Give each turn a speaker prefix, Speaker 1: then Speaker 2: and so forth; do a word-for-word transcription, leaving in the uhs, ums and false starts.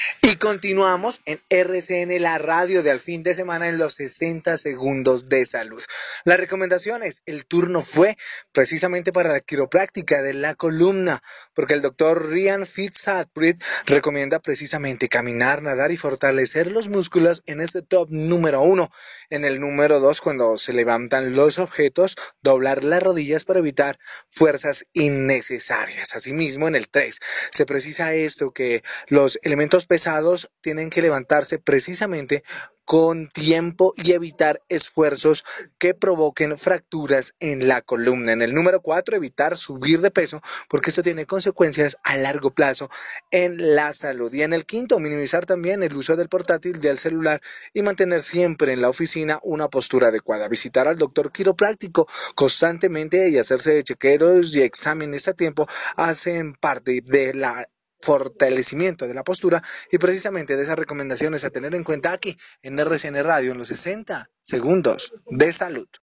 Speaker 1: Y continuamos en R C N, la radio de al fin de semana en los sesenta segundos de salud. Las recomendaciones, el turno fue precisamente para la quiropráctica de la columna, porque el doctor Ryan Fitzpatrick recomienda precisamente caminar, nadar y fortalecer los músculos en este top número uno. En el número dos, cuando se levantan los objetos, doblar las rodillas para evitar fuerzas innecesarias. Asimismo, en el tres, se precisa esto, que los elementos pesados tienen que levantarse precisamente con tiempo y evitar esfuerzos que provoquen fracturas en la columna. En el número cuatro, evitar subir de peso, porque esto tiene consecuencias a largo plazo en la salud. Y en el quinto, minimizar también el uso del portátil, del celular, y mantener siempre en la oficina una postura adecuada. Visitar al doctor quiropráctico constantemente y hacerse chequeos y exámenes a tiempo hacen parte de la fortalecimiento de la postura y precisamente de esas recomendaciones a tener en cuenta aquí en R C N Radio en los sesenta segundos de salud.